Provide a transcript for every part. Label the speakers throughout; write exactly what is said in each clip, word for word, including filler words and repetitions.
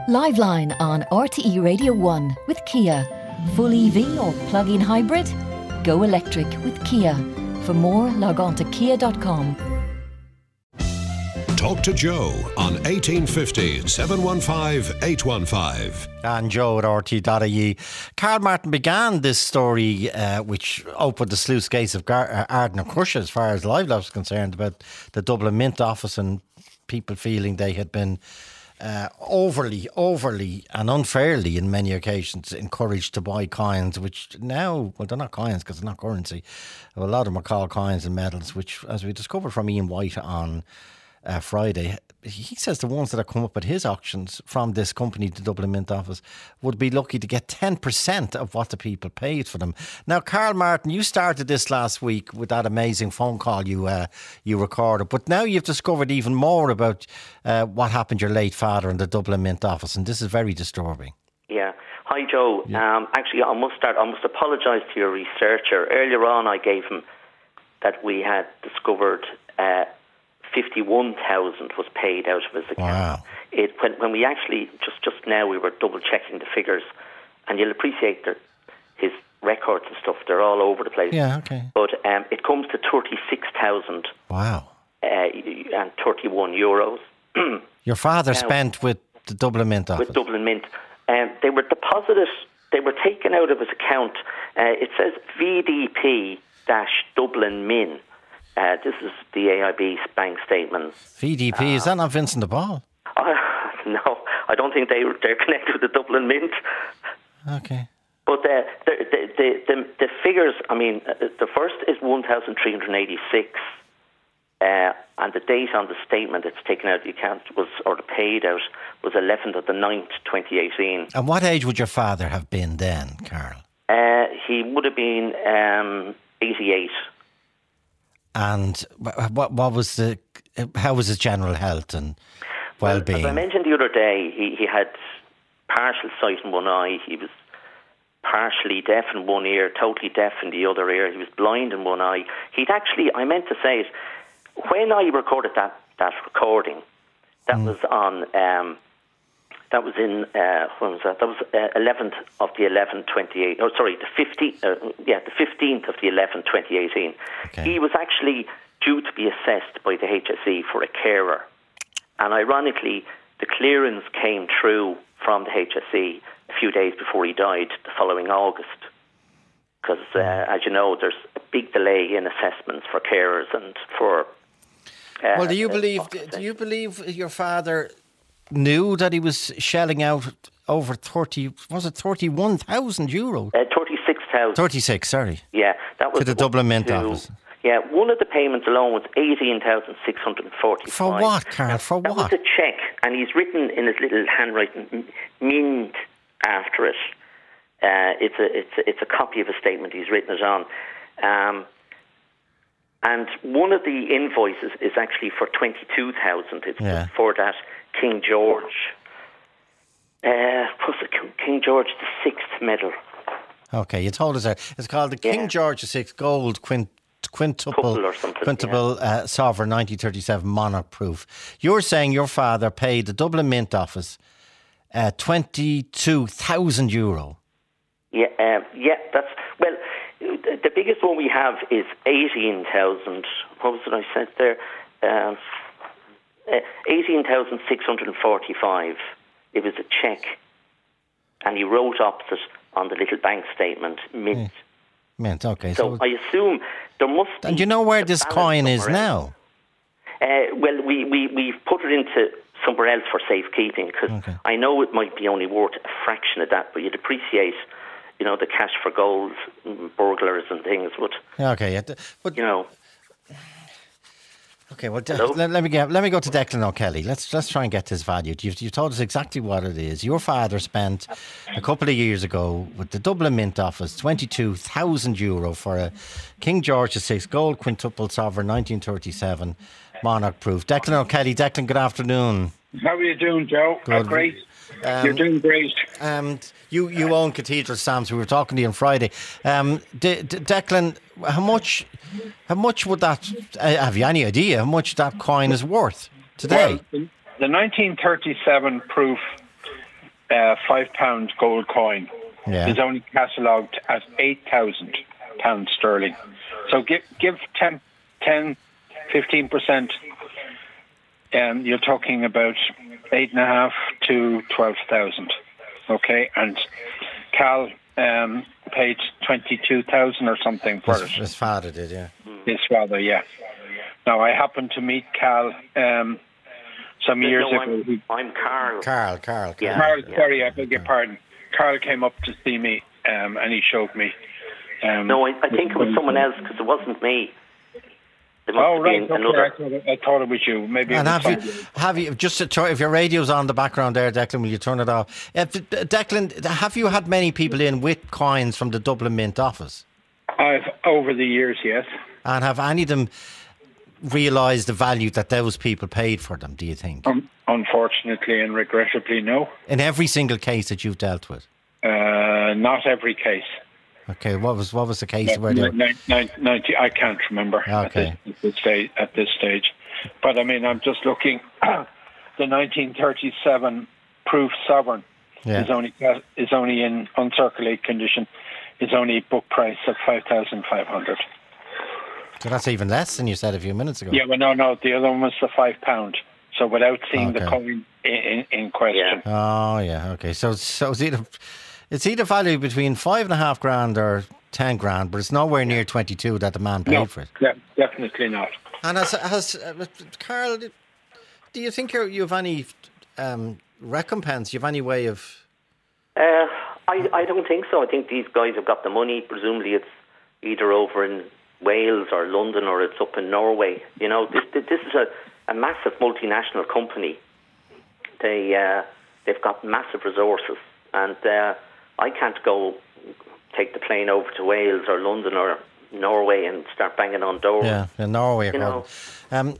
Speaker 1: Liveline on R T E Radio one with Kia. Full E V or plug-in hybrid? Go electric with Kia. For more, log on to kia dot com.
Speaker 2: Talk to Joe on eighteen fifty, seven one five, eight one five.
Speaker 3: And Joe at R T dot I E. Karl Martin began this story, uh, which opened the sluice gates of Gar- uh, Arden and Crusher as far as Live Lab's concerned, about the Dublin Mint office and people feeling they had been uh, overly, overly and unfairly in many occasions encouraged to buy coins, which now, well, they're not coins because they're not currency. A lot of them are called coins and medals, which, as we discovered from Ian White on Uh, Friday, he says the ones that have come up at his auctions from this company, the Dublin Mint office, would be lucky to get ten percent of what the people paid for them. Now, Karl Martin, you started this last week with that amazing phone call you uh, you recorded, but now you've discovered even more about uh, what happened to your late father in the Dublin Mint office, and this is very disturbing.
Speaker 4: Yeah. Hi, Joe. Yeah. Um, actually, I must start. I must apologise to your researcher. Earlier on, I gave him that we had discovered Uh, fifty-one thousand was paid out of his account.
Speaker 3: Wow.
Speaker 4: It, when, when we actually, just, just now, we were double-checking the figures, and you'll appreciate that his records and stuff, they're all over the place.
Speaker 3: Yeah, okay.
Speaker 4: But um, it comes to thirty-six thousand
Speaker 3: Wow.
Speaker 4: Uh, and thirty-one euros.
Speaker 3: Your father
Speaker 4: now,
Speaker 3: spent with the Dublin Mint office?
Speaker 4: With Dublin Mint. Um, they were deposited, they were taken out of his account. Uh, it says V D P Dublin Min. Uh, this is the A I B bank statement.
Speaker 3: V D P, uh, is that not Vincent de Paul?
Speaker 4: Uh, no, I don't think they, they're connected with the Dublin Mint.
Speaker 3: Okay.
Speaker 4: But the, the, the, the, the figures, I mean, the first is one thousand three hundred eighty-six, uh, and the date on the statement that's taken out of the account was, or the paid out, was eleventh of the ninth, twenty eighteen.
Speaker 3: And what age would your father have been then, Karl?
Speaker 4: Uh, he would have been um, eighty-eight.
Speaker 3: And what what was the how was his general health and well-being?
Speaker 4: Well, as I mentioned the other day, he, he had partial sight in one eye. He was partially deaf in one ear, totally deaf in the other ear. He was blind in one eye. He'd actually, I meant to say it, when I recorded that, that recording, that mm. was on, um, that was in, uh, when was that? That was uh, eleventh of the eleventh, twenty-eight. Oh, sorry, the fifteenth. Uh, yeah, the fifteenth of the eleventh, twenty eighteen. Okay. He was actually due to be assessed by the H S E for a carer, and ironically, the clearance came through from the H S E a few days before he died, the following August. Because, uh, as you know, there's a big delay in assessments for carers and for. Uh,
Speaker 3: well, do you believe? Do you believe your father knew that he was shelling out over thirty? Was it thirty-one thousand euro?
Speaker 4: Uh, thirty-six thousand.
Speaker 3: Thirty-six. Sorry.
Speaker 4: Yeah, that was
Speaker 3: to the Dublin Mint
Speaker 4: to,
Speaker 3: office.
Speaker 4: Yeah, one of the payments alone was eighteen thousand six hundred and forty-five.
Speaker 3: For what, Karl? For
Speaker 4: that
Speaker 3: what?
Speaker 4: That was a cheque, and he's written in his little handwriting "Mint" after it. Uh, it's a it's a, it's a copy of a statement. He's written it on. Um, And one of the invoices is actually for twenty-two thousand. It's yeah. for that King George. Uh, what's it, King George the Sixth medal.
Speaker 3: Okay, you told us that. It's called the King yeah. George the Sixth Gold Quint, Quintuple, quintuple yeah. uh, Sovereign nineteen thirty-seven Monarch Proof. You're saying your father paid the Dublin Mint office uh, twenty-two thousand euro.
Speaker 4: Yeah, uh, yeah, that's well. The biggest one we have is eighteen thousand. What was it I said there? Um, uh, eighteen thousand six hundred and forty-five. It was a cheque, and he wrote opposite on the little bank statement, Mint.
Speaker 3: Yeah. Mint, okay.
Speaker 4: So, so I assume there must be...
Speaker 3: And do you know where this coin is now?
Speaker 4: Uh, well, we, we, we've put it into somewhere else for safekeeping, because okay. I know it might be only worth a fraction of that, but you'd appreciate, you know, the cash for gold, burglars and things, but...
Speaker 3: Okay, yeah, but...
Speaker 4: You know...
Speaker 3: Okay, well, de- let, let me get, let me go to Declan O'Kelly. Let's let's try and get this valued. You've, you've told us exactly what it is. Your father spent a couple of years ago with the Dublin Mint office twenty-two thousand euro for a King George the Sixth Gold Quintuple Sovereign nineteen thirty-seven Monarch Proof. Declan O'Kelly. Declan, good afternoon.
Speaker 5: How are you doing, Joe?
Speaker 3: Good.
Speaker 5: Oh, great.
Speaker 3: Um,
Speaker 5: You're doing great.
Speaker 3: Um, you, you own Cathedral Stamps. We were talking to you on Friday. Um, De- De- Declan, how much how much would that, uh, have you any idea how much that coin is worth today?
Speaker 5: Well, the nineteen thirty-seven proof uh, five pound gold coin
Speaker 3: Yeah.
Speaker 5: is only catalogued at eight thousand pounds sterling. So give give ten, ten fifteen percent. Um, you're talking about eight and a half to twelve thousand. Okay, and Cal um, paid twenty two thousand or something for
Speaker 3: His,
Speaker 5: it.
Speaker 3: his father did, yeah.
Speaker 5: His father, yeah. Now I happened to meet Cal um, some years
Speaker 4: no,
Speaker 5: ago.
Speaker 4: I'm, I'm Carl.
Speaker 3: Carl, Carl, Carl.
Speaker 4: Yeah.
Speaker 5: Carl,
Speaker 4: yeah.
Speaker 5: sorry, I beg your pardon. Carl came up to see me, um, and he showed me. Um,
Speaker 4: No, I, I think it was someone else because it wasn't me. There must
Speaker 5: Oh
Speaker 4: have
Speaker 5: right,
Speaker 4: been
Speaker 5: okay.
Speaker 4: another.
Speaker 5: I, thought it, I thought it was you. Maybe.
Speaker 3: And
Speaker 5: it
Speaker 3: have
Speaker 5: was
Speaker 3: you,
Speaker 5: somebody.
Speaker 3: have you, just to turn, if your radio's on the background there, Declan, will you turn it off? Uh, D- D- Declan, have you had many people in with coins from the Dublin Mint office?
Speaker 5: I've over the years, yes.
Speaker 3: And have any of them realised the value that those people paid for them, do you think?
Speaker 5: Um, unfortunately and regrettably, no.
Speaker 3: In every single case that you've dealt with?
Speaker 5: Uh, not every case.
Speaker 3: Okay, what was what was the case where they were...
Speaker 5: Nin- nin- ninety, I can't remember
Speaker 3: Okay.
Speaker 5: at, this, at, this stage, at this stage. But I mean, I'm just looking. The nineteen thirty-seven proof sovereign
Speaker 3: Yeah.
Speaker 5: is only is only in uncirculated condition. Is only book price of five thousand five hundred.
Speaker 3: So that's even less than you said a few minutes ago.
Speaker 5: Yeah, well, no, no. The other one was the five pound. So without seeing the
Speaker 3: Okay.
Speaker 5: coin in, in, in question.
Speaker 3: Oh, yeah, okay. So so it's either, it's either value between five and a half grand or ten grand, but it's nowhere near twenty-two that the man paid
Speaker 5: No,
Speaker 3: for it.
Speaker 5: yeah, definitely not.
Speaker 3: And has, has uh, Carl, do you think you're, you have any um, recompense? You have any way of...
Speaker 4: Uh, I, I don't think so. I think these guys have got the money. Presumably it's either over in Wales or London or it's up in Norway. You know, this this is a, a massive multinational company. They, uh, they've got massive resources. And uh, I can't go take the plane over to Wales or London or Norway and start banging on doors.
Speaker 3: Yeah, in Norway.
Speaker 4: You know.
Speaker 3: Um,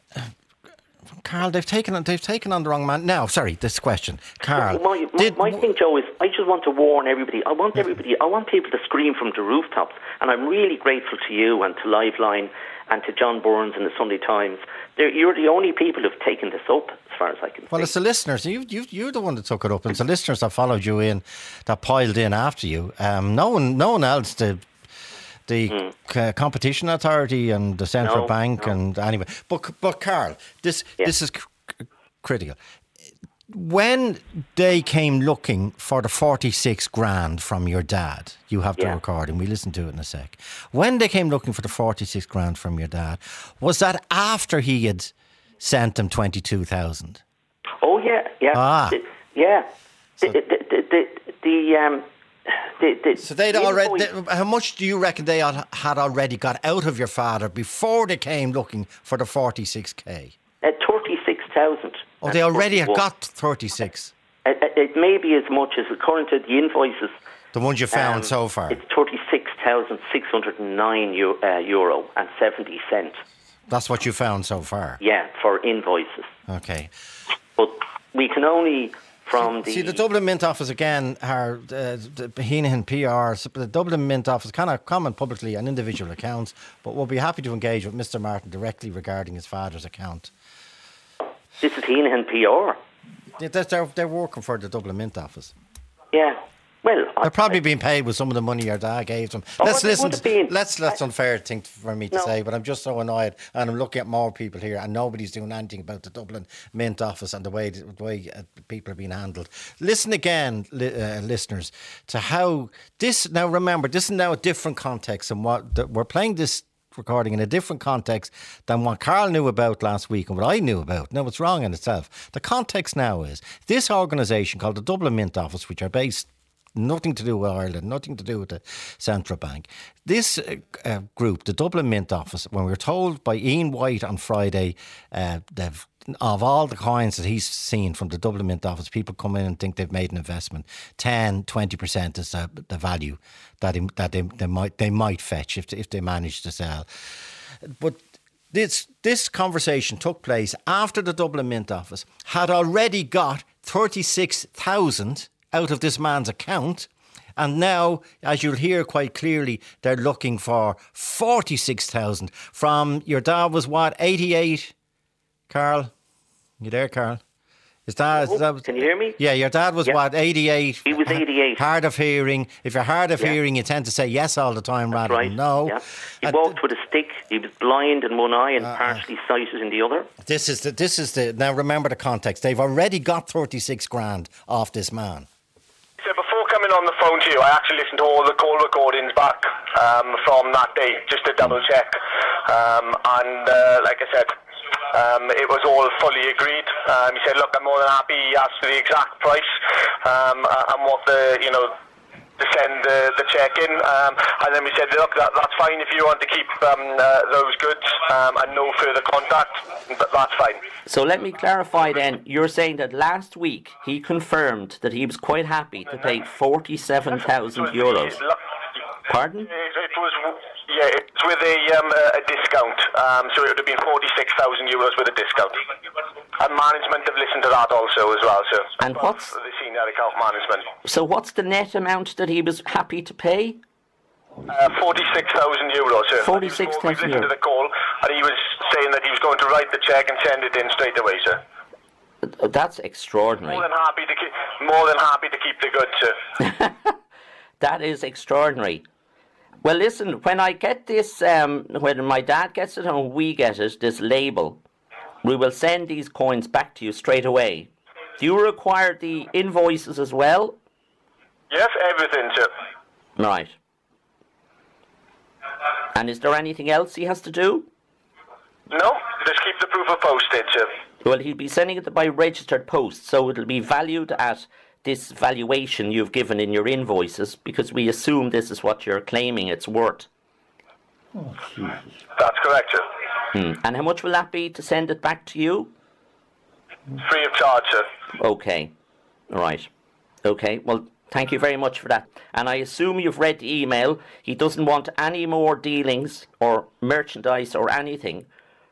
Speaker 3: Carl, they've taken they've taken on the wrong man. Now, sorry, this question, Carl.
Speaker 4: My, my,
Speaker 3: did,
Speaker 4: my thing, Joe, is I just want to warn everybody. I want everybody. I want people to scream from the rooftops. And I'm really grateful to you and to Liveline and to John Burns and the Sunday Times. They're, you're the only people who've taken this up, as far as I can
Speaker 3: well,
Speaker 4: see.
Speaker 3: it's the listeners. You, you, you're the one that took it up. It's the listeners that followed you in, that piled in after you. Um, no one, no one else did. The mm. c- competition authority and the central
Speaker 4: no,
Speaker 3: bank
Speaker 4: no.
Speaker 3: and anyway, but but Carl, this
Speaker 4: yeah.
Speaker 3: this is c- critical. When they came looking for the forty-six grand from your dad, you have the
Speaker 4: yeah.
Speaker 3: recording. We listen to it in a sec. When they came looking for the forty-six grand from your dad, was that after he had sent them twenty-two thousand?
Speaker 4: Oh yeah, yeah,
Speaker 3: Ah.
Speaker 4: the, yeah.
Speaker 3: So,
Speaker 4: the, the, the, the, the um. The, the,
Speaker 3: so they'd
Speaker 4: the
Speaker 3: already.
Speaker 4: invoice,
Speaker 3: They, how much do you reckon they had, had already got out of your father before they came looking for the forty-six k?
Speaker 4: uh, thirty-six thousand.
Speaker 3: Oh, they already had got thirty-six.
Speaker 4: It, it, it may be as much as, according to the invoices,
Speaker 3: The ones you found
Speaker 4: um,
Speaker 3: so far.
Speaker 4: it's thirty-six thousand six hundred nine euro, uh, euro and seventy cents.
Speaker 3: That's what you found so far.
Speaker 4: Yeah, for invoices.
Speaker 3: Okay.
Speaker 4: But we can only from the
Speaker 3: See, the Dublin Mint office again, are uh, the Heenan P R. So the Dublin Mint office cannot comment publicly on individual accounts, but we'll be happy to engage with Mister Martin directly regarding his father's account.
Speaker 4: This is Heenan P R.
Speaker 3: Yeah, They're, they're, they're working for the Dublin Mint office.
Speaker 4: Yeah. Well,
Speaker 3: They're probably being paid with some of the money your dad gave them.
Speaker 4: Oh,
Speaker 3: let's
Speaker 4: it
Speaker 3: listen.
Speaker 4: would have
Speaker 3: To,
Speaker 4: been.
Speaker 3: let's that's unfair thing for me to
Speaker 4: No.
Speaker 3: say, but I'm just so annoyed, and I'm looking at more people here, and nobody's doing anything about the Dublin Mint office and the way the way uh, people are being handled. Listen again, li- uh, listeners, to how this. Now, remember, this is now a different context, and what the, we're playing this recording in a different context than what Carl knew about last week and what I knew about. Now, it's wrong in itself. The context now is this organisation called the Dublin Mint office, which are based. Nothing to do with Ireland, nothing to do with the central bank. This uh, uh, group, the Dublin Mint office, when we were told by Ian White on Friday, uh, they've, of all the coins that he's seen from the Dublin Mint office, people come in and think they've made an investment. ten, twenty percent is the, the value that, they, that they, they might they might fetch if, if they manage to sell. But this this conversation took place after the Dublin Mint office had already got thirty-six thousand out of this man's account, and now, as you'll hear quite clearly, they're looking for forty-six thousand from your dad was what, eighty-eight? Carl, you there, Carl? His dad,
Speaker 4: Oh,
Speaker 3: that was,
Speaker 4: can you hear me?
Speaker 3: Yeah, your dad was
Speaker 4: Yeah.
Speaker 3: what, eighty-eight?
Speaker 4: He was eighty-eight.
Speaker 3: Hard of hearing. If you're hard of
Speaker 4: Yeah.
Speaker 3: hearing, you tend to say yes all the time
Speaker 4: That's
Speaker 3: rather
Speaker 4: right.
Speaker 3: than no.
Speaker 4: Yeah. He
Speaker 3: And
Speaker 4: walked with a stick. He was blind in one eye and
Speaker 3: Uh,
Speaker 4: partially sighted in the other.
Speaker 3: This is the. This is the. Now remember the context. They've already got thirty-six grand off this man.
Speaker 6: So before coming on the phone to you, I actually listened to all the call recordings back um, from that day, just to double check. Um, and uh, like I said, um, it was all fully agreed. Um, he said, "Look, I'm more than happy." He asked for the exact price um, and what the you know to send the, the check in, um, and then we said, "Look, that, that's fine if you want to keep um, uh, those goods um, and no further contact. But that's fine."
Speaker 4: So let me clarify then. You're saying that last week he confirmed that he was quite happy to pay forty-seven thousand euros. Pardon?
Speaker 6: It, it was, yeah, it was with a, um, a, a discount, um, so it would have been forty-six thousand euros with a discount. And management have listened to that also as well, so.
Speaker 4: And what's
Speaker 6: the senior account management?
Speaker 4: So what's the net amount that he was happy to pay?
Speaker 6: Uh, forty-six thousand euros, sir.
Speaker 4: forty-six thousand
Speaker 6: euros. We listened to the call, and he was saying that he was going to write the cheque and send it in straight away, sir.
Speaker 4: That's extraordinary.
Speaker 6: More than happy to keep, more than happy to keep the goods, sir.
Speaker 4: That is extraordinary. Well, listen, when I get this, um, when my dad gets it and we get it, this label, we will send these coins back to you straight away. Do you require the invoices as well?
Speaker 6: Yes, everything, sir.
Speaker 4: Right. And is there anything else he has to do?
Speaker 6: No, just keep the proof of postage, sir.
Speaker 4: Well, he'll be sending it by registered post, so it'll be valued at this valuation you've given in your invoices, because we assume this is what you're claiming it's worth.
Speaker 6: Oh, that's correct, sir.
Speaker 4: Hmm. And how much will that be to send it back to you?
Speaker 6: Free of charge, sir.
Speaker 4: Okay. Right. Okay. Well, thank you very much for that. And I assume you've read the email. He doesn't want any more dealings or merchandise or anything.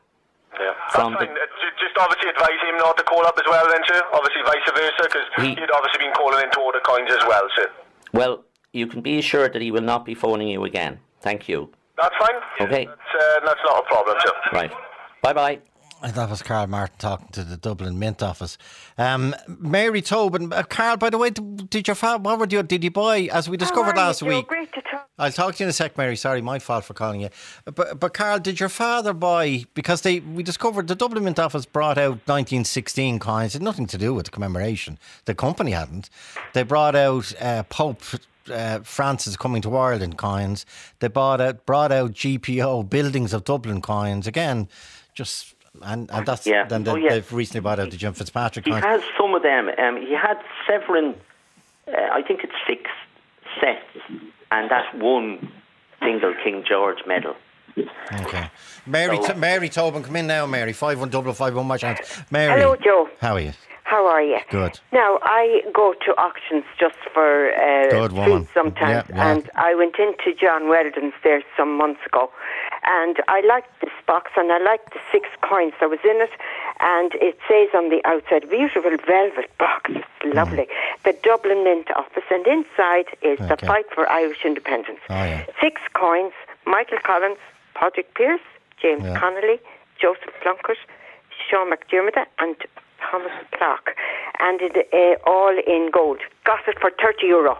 Speaker 6: Yeah, that's
Speaker 4: From
Speaker 6: fine.
Speaker 4: the-
Speaker 6: Uh, ju- Just obviously advise him not to call up as well then, sir. Obviously vice versa, because
Speaker 4: He-
Speaker 6: he'd obviously been calling in to order coins as well, sir.
Speaker 4: Well, you can be assured that he will not be phoning you again. Thank you.
Speaker 6: That's fine.
Speaker 4: Okay.
Speaker 6: That's, uh, that's not a problem, sir.
Speaker 4: Right. Bye-bye.
Speaker 3: That was Carl Martin talking to the Dublin Mint office. Um, Mary Tobin, uh, Carl, by the way, did your father, what were you, did you buy, as we discovered last
Speaker 7: you, Joe?
Speaker 3: week?
Speaker 7: Great to talk.
Speaker 3: I'll talk to you in a sec, Mary. Sorry, my fault for calling you. But, but Carl, did your father buy, because they we discovered the Dublin Mint office brought out nineteen sixteen coins, it had nothing to do with the commemoration. The company hadn't. They brought out uh, Pope uh, Francis coming to Ireland coins. They brought out, brought out G P O, Buildings of Dublin coins. Again, just... And, and that's
Speaker 4: Yeah.
Speaker 3: then they,
Speaker 4: Oh, yeah.
Speaker 3: they've recently bought out the Jim Fitzpatrick
Speaker 4: He
Speaker 3: coins.
Speaker 4: has some of them. Um, he had several, uh, I think it's six sets, and that's one single King George medal.
Speaker 3: Okay, Mary,
Speaker 4: So-
Speaker 3: T- Mary Tobin, come in now, Mary. Five one double five one. My chance, Mary.
Speaker 7: Hello, Joe.
Speaker 3: How are you?
Speaker 7: How are you?
Speaker 3: Good.
Speaker 7: Now, I go to auctions just for uh,
Speaker 3: Good woman.
Speaker 7: food sometimes,
Speaker 3: Yeah, yeah.
Speaker 7: and I went into John Weldon's there some months ago, and I liked this box, and I liked the six coins that was in it, and it says on the outside, beautiful velvet box, it's lovely, the Dublin Mint office, and inside is the
Speaker 3: Okay.
Speaker 7: fight for Irish independence.
Speaker 3: Oh, yeah.
Speaker 7: Six coins, Michael Collins, Patrick Pearse, James
Speaker 3: Yeah.
Speaker 7: Connolly, Joseph Plunkett, Sean McDermott, and Thomas Clark, and it uh, all in gold. Got it for thirty euro.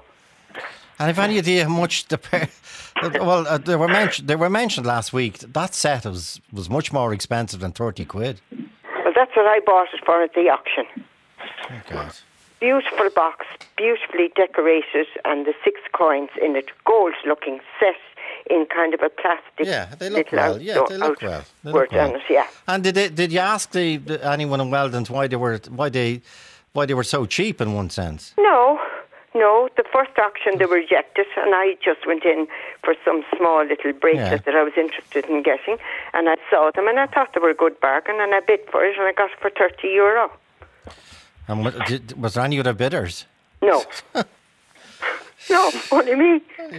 Speaker 3: And have any idea how much the pair? Well, uh, they were mentioned. They were mentioned last week. That set was was much more expensive than thirty quid.
Speaker 7: Well, that's what I bought it for at the auction.
Speaker 3: Oh, God.
Speaker 7: Beautiful box, beautifully decorated, and the six coins in it, gold-looking, set in kind of a plastic.
Speaker 3: Yeah, they look
Speaker 7: little
Speaker 3: well.
Speaker 7: out-
Speaker 3: Yeah, they look
Speaker 7: out-
Speaker 3: well. They
Speaker 7: word
Speaker 3: look well.
Speaker 7: on it, yeah.
Speaker 3: And did they, did you ask the, the anyone in Weldon's why they were why they why they were so cheap in one sense?
Speaker 7: No, no. The first auction they were rejected, and I just went in for some small little bracelet
Speaker 3: Yeah.
Speaker 7: that I was interested in getting, and I saw them, and I thought they were a good bargain, and I bid for it, and I got it for thirty euro.
Speaker 3: And what, did, was there any other bidders?
Speaker 7: No. No, only me.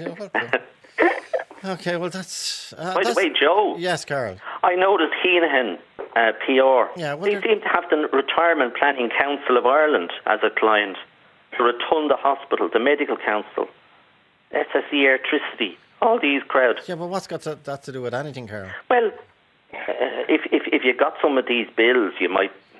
Speaker 3: Okay, well that's. Uh,
Speaker 4: By the
Speaker 3: that's
Speaker 4: way, Joe,
Speaker 3: Yes, Carl.
Speaker 4: I noticed Heenahan uh, P R.
Speaker 3: Yeah, well,
Speaker 4: they
Speaker 3: they're-
Speaker 4: seem to have the Retirement Planning Council of Ireland as a client. The Rotunda Hospital, the Medical Council, S S E Electricity, all these crowds.
Speaker 3: Yeah, but what's got to, that to do with anything, Carl?
Speaker 4: Well, uh, if, if if you got some of these bills, you might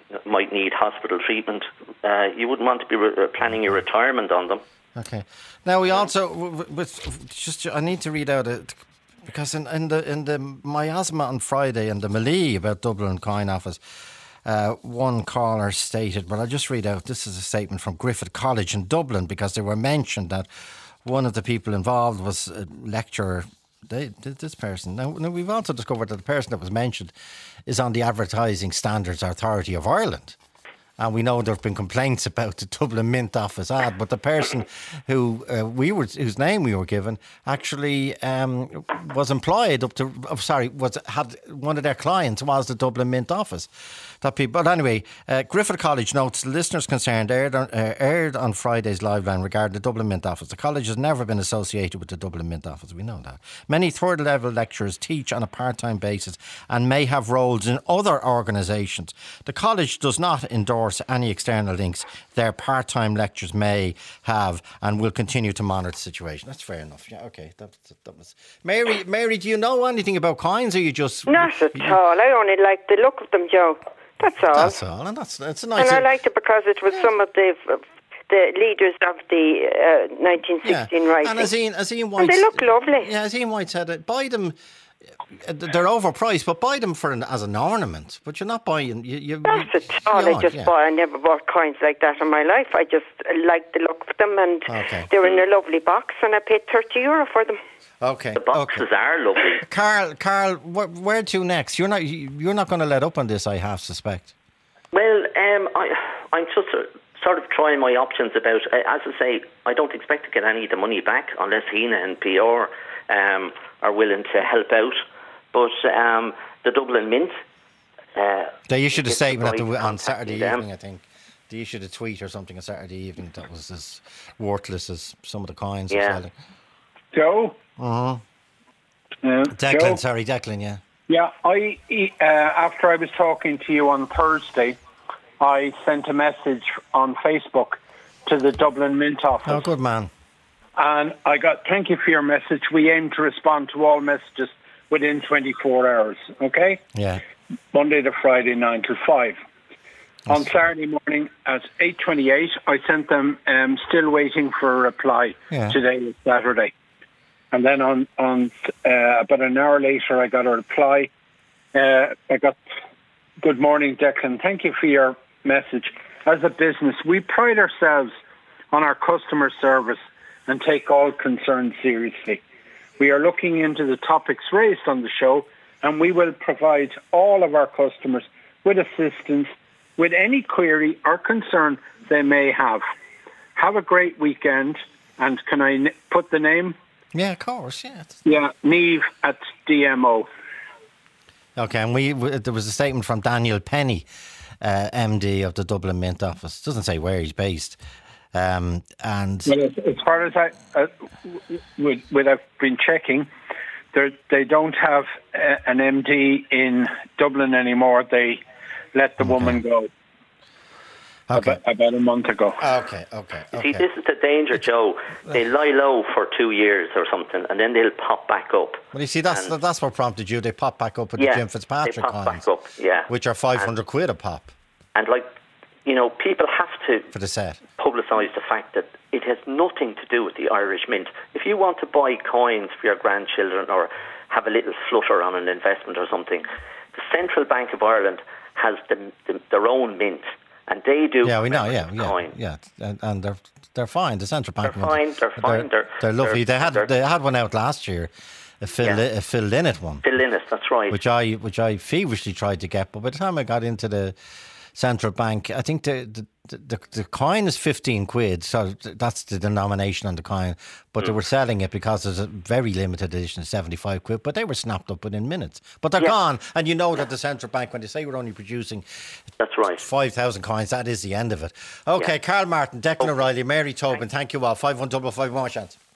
Speaker 4: might need hospital treatment. Uh, you wouldn't want to be re- planning your retirement on them.
Speaker 3: Okay. Now we also with just I need to read out it because in, in the in the miasma on Friday and the melee about Dublin Coin Office, uh, one caller stated. But I'll just read out. This is a statement from Griffith College in Dublin because they were mentioned that one of the people involved was a lecturer. They, this person. Now, now we've also discovered that the person that was mentioned is on the Advertising Standards Authority of Ireland. And we know there have been complaints about the Dublin Mint Office ad, but the person who uh, we were, whose name we were given, actually um, was employed up to. Oh, sorry, was had one of their clients was the Dublin Mint Office. That people, but anyway, uh, Griffith College notes the listeners concerned aired on, uh, aired on Friday's live line regarding the Dublin Mint Office. The college has never been associated with the Dublin Mint Office. We know that. Many third level lecturers teach on a part time basis and may have roles in other organisations. The college does not endorse any external links their part time lecturers may have and will continue to monitor the situation. That's fair enough. Yeah, okay. That, that was Mary. Mary, do you know anything about coins, or you just
Speaker 7: not at all? I only like the look of them, Joe. That's all.
Speaker 3: That's all, and that's it's a nice.
Speaker 7: And I liked it because it was some of the the leaders of the uh, nineteen sixteen
Speaker 3: yeah.
Speaker 7: rising.
Speaker 3: And as Ian, as Ian White,
Speaker 7: and they look lovely.
Speaker 3: Yeah, as Ian White said, it, buy them. They're overpriced, but buy them for an, as an ornament. But you're not buying. You, you,
Speaker 7: That's you, at all. I just yeah. bought. I never bought coins like that in my life. I just liked the look of them, and
Speaker 3: okay.
Speaker 7: they were in a lovely box, and I paid thirty euro for them.
Speaker 3: Okay.
Speaker 4: The boxes
Speaker 3: okay.
Speaker 4: are lovely.
Speaker 3: Carl, Carl, wh- where to next? You're not. You're not going to let up on this, I half suspect.
Speaker 4: Well, um, I, I'm just uh, sort of trying my options about. Uh, as I say, I don't expect to get any of the money back unless Hina and P R um, are willing to help out. But um, the Dublin Mint. Uh,
Speaker 3: they issued a statement the, on Saturday
Speaker 4: them.
Speaker 3: evening, I think. They issued a tweet or something on Saturday evening that was as worthless as some of the coins
Speaker 4: yeah.
Speaker 3: are selling.
Speaker 5: Joe?
Speaker 3: Uh-huh.
Speaker 5: Uh,
Speaker 3: Declan,
Speaker 5: Joe?
Speaker 3: sorry, Declan, yeah.
Speaker 5: Yeah, I uh, after I was talking to you on Thursday, I sent a message on Facebook to the Dublin Mint Office.
Speaker 3: Oh, good man.
Speaker 5: And I got, thank you for your message. We aim to respond to all messages within twenty-four hours, okay?
Speaker 3: Yeah. Monday
Speaker 5: to Friday, nine to five. That's on Saturday morning at eight twenty-eight, I sent them, um, still waiting for a reply.
Speaker 3: Yeah.
Speaker 5: Today is Saturday. And then on, on uh, about an hour later, I got a reply. Uh, I got, good morning, Declan. Thank you for your message. As a business, we pride ourselves on our customer service and take all concerns seriously. We are looking into the topics raised on the show, and we will provide all of our customers with assistance with any query or concern they may have. Have a great weekend, and can I n- put the name?
Speaker 3: Yeah, of course, yeah.
Speaker 5: Yeah, Neve at D M O.
Speaker 3: Okay, and we, we there was a statement from Daniel Penny, uh, M D of the Dublin Mint Office. Doesn't say where he's based. Um, and
Speaker 5: well, as, as far as I, uh, with, with I've been checking, they don't have uh, an M D in Dublin anymore. They let the
Speaker 3: okay.
Speaker 5: woman go.
Speaker 3: Okay.
Speaker 5: About, about a month ago.
Speaker 3: Okay, okay, okay.
Speaker 4: See, this is the danger, Joe. They lie low for two years or something, and then they'll pop back up.
Speaker 3: Well, you see, that's
Speaker 4: and
Speaker 3: that's what prompted you. They pop back up with
Speaker 4: yeah,
Speaker 3: the Jim Fitzpatrick
Speaker 4: they pop
Speaker 3: coins,
Speaker 4: back up, yeah.
Speaker 3: which are five hundred and, quid a pop.
Speaker 4: And, like, you know, people have to
Speaker 3: for the set.
Speaker 4: publicise the fact that it has nothing to do with the Irish Mint. If you want to buy coins for your grandchildren or have a little flutter on an investment or something, the Central Bank of Ireland has the, the, their own mint. And they do.
Speaker 3: Yeah, we know. Yeah, yeah,
Speaker 4: coin.
Speaker 3: yeah, and, and they're they're fine. The central bank.
Speaker 4: They're fine. They're fine. They're,
Speaker 3: they're lovely.
Speaker 4: They're,
Speaker 3: they had
Speaker 4: they're,
Speaker 3: they had one out last year, a Phil
Speaker 4: yeah.
Speaker 3: a Phil Lynott one.
Speaker 4: Phil Lynott, that's right.
Speaker 3: Which I which I feverishly tried to get, but by the time I got into the central bank, I think the the, the, the coin is fifteen quid, so that's the denomination on the coin. But mm. they were selling it because there's a very limited edition, seventy-five quid. But they were snapped up within minutes. But they're yeah. gone, and you know that the central bank, when they say we're only producing,
Speaker 4: that's right,
Speaker 3: five thousand coins, that is the end of it. Okay, yeah. Carl Martin, Declan oh. O'Reilly, Mary Tobin, thank you all. Five one double five, one more chance.